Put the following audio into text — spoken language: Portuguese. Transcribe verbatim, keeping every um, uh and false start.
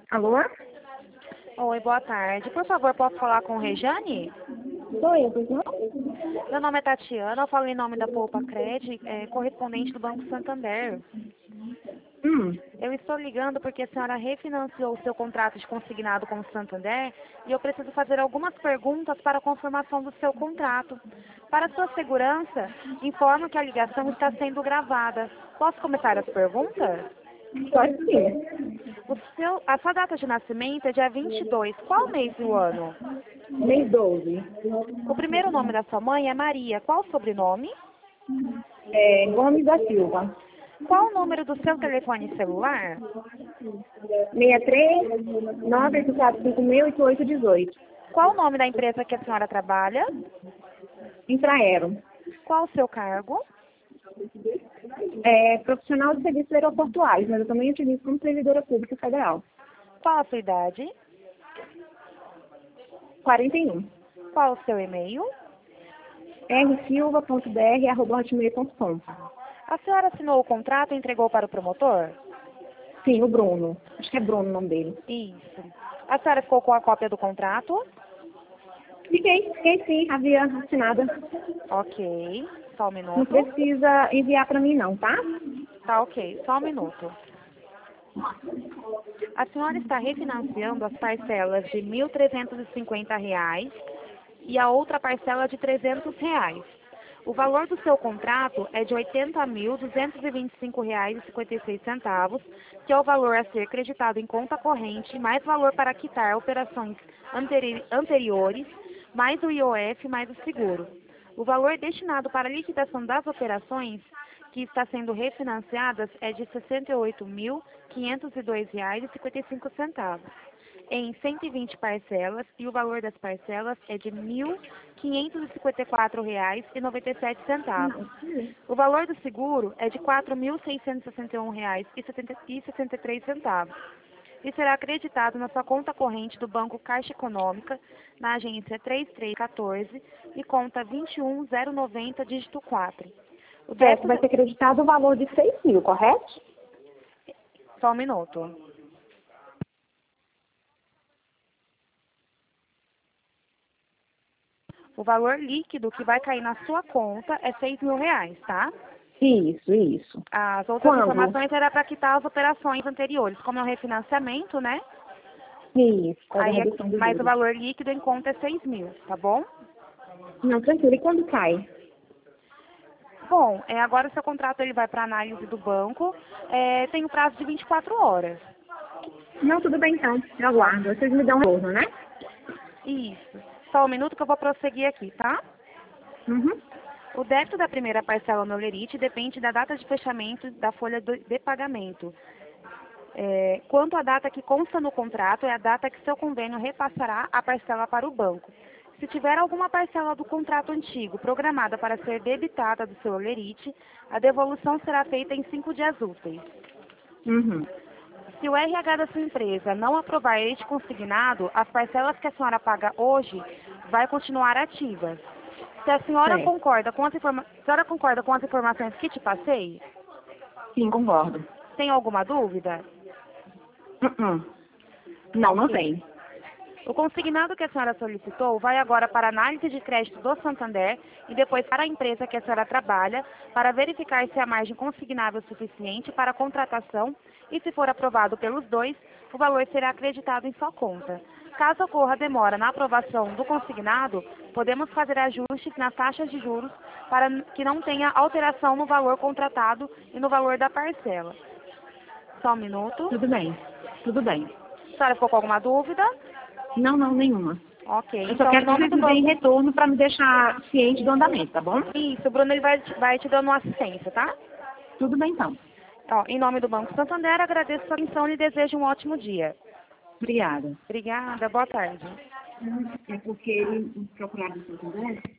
Alô? Oi, boa tarde. Por favor, posso falar com Rejane? Sou eu, pois não? Meu nome é Tatiana, eu falo em nome da Poupa Cred, é, correspondente do Banco Santander. Hum, Eu estou ligando porque a senhora refinanciou o seu contrato de consignado com o Santander e eu preciso fazer algumas perguntas para a confirmação do seu contrato. Para sua segurança, informo que a ligação está sendo gravada. Posso começar as perguntas? pode sim. O seu, a sua data de nascimento é dia vinte e dois. Qual mês do ano? Mês doze. O primeiro nome da sua mãe é Maria. Qual o sobrenome? É, Gomes da Silva. Qual o número do seu telefone celular? seis três nove oito quatro cinco seis oito oito um oito. Qual o nome da empresa que a senhora trabalha? Infraero. Qual o seu cargo? É profissional de serviços aeroportuários, mas eu também utilizo como servidora pública federal. Qual a sua idade? quarenta e um. Qual o seu e-mail? r silva ponto b r arroba hotmail ponto com. A senhora assinou o contrato e entregou para o promotor? Sim, o Bruno. Acho que é Bruno o nome dele. Isso. A senhora ficou com a cópia do contrato? Fiquei, fiquei sim, havia assinada. Ok. Só um Não minuto. precisa enviar para mim não, tá? Tá ok. Só um minuto. A senhora está refinanciando as parcelas de mil trezentos e cinquenta reais e a outra parcela de trezentos reais. O valor do seu contrato é de oitenta mil duzentos e vinte e cinco reais e cinquenta e seis centavos, que é o valor a ser creditado em conta corrente, mais valor para quitar operações anteri anteriores, mais o I O F, mais o seguro. O valor destinado para a liquidação das operações que está sendo refinanciadas é de sessenta e oito mil quinhentos e dois reais e cinquenta e cinco centavos, em cento e vinte parcelas, e o valor das parcelas é de mil quinhentos e cinquenta e quatro reais e noventa e sete centavos. O valor do seguro é de quatro mil seiscentos e sessenta e um reais e sessenta e três centavos. E será acreditado na sua conta corrente do Banco Caixa Econômica, na agência três três um quatro e conta vinte e um zero noventa, dígito quatro. O Certo, débito... vai ser acreditado o valor de seis mil, correto? Só um minuto. O valor líquido que vai cair na sua conta é seis mil reais, tá? Isso, isso. As outras Quando? informações era para quitar as operações anteriores. Como é um refinanciamento, né? Isso, para a Aí, é- redução dos mas o juros. valor líquido em conta é seis mil, tá bom? Não, tranquilo. E quando cai? Bom, é, agora o seu contrato ele vai para análise do banco. É, tem o prazo de vinte e quatro horas. Não, tudo bem então. Eu aguardo. Vocês me dão um retorno, né? Isso. Só um minuto que eu vou prosseguir aqui, tá? Uhum. O débito da primeira parcela no Lerite depende da data de fechamento da folha do- de pagamento. É, quanto à data que consta no contrato, é a data que seu convênio repassará a parcela para o banco. Se tiver alguma parcela do contrato antigo programada para ser debitada do seu Lerite, a devolução será feita em cinco dias úteis. Uhum. Se o R H da sua empresa não aprovar este consignado, as parcelas que a senhora paga hoje vai continuar ativas. Se a senhora Certo. concorda com as, informa a senhora concorda com as informações que te passei, Sim, concordo. tem alguma dúvida? Uhum. Não, não Ok. tem. O consignado que a senhora solicitou vai agora para a análise de crédito do Santander e depois para a empresa que a senhora trabalha para verificar se a margem consignável é suficiente para a contratação e, se for aprovado pelos dois, o valor será acreditado em sua conta. Caso ocorra demora na aprovação do consignado, podemos fazer ajustes nas taxas de juros para que não tenha alteração no valor contratado e no valor da parcela. Só um minuto. Tudo bem. Tudo bem. A senhora ficou com alguma dúvida? Não, não, nenhuma. Ok, Eu só então em quero que nome vocês do me deem banco... retorno para me deixar ciente do andamento, tá bom? Isso, o Bruno ele vai, te- vai te dando uma assistência, tá? Tudo bem então. Ó, em nome do Banco Santander, agradeço a sua atenção e desejo um ótimo dia. Obrigada. Obrigada, boa tarde. É porque ele procurava o Santander.